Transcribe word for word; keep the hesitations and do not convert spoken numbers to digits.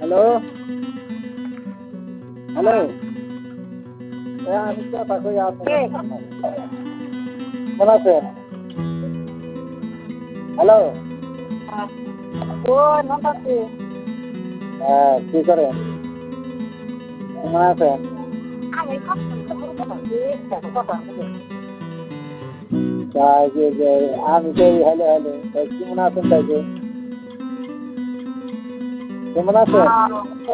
hello hello হ্যাঁ আমি তো পাশে আছি কেমন আছেন হ্যালো হ্যাঁ কী করেন কেমন আছেন তাই যে যে আমি তো এই হ্যালো হ্যালো তাই কেমন আছেন তাই যে কেমন আছেন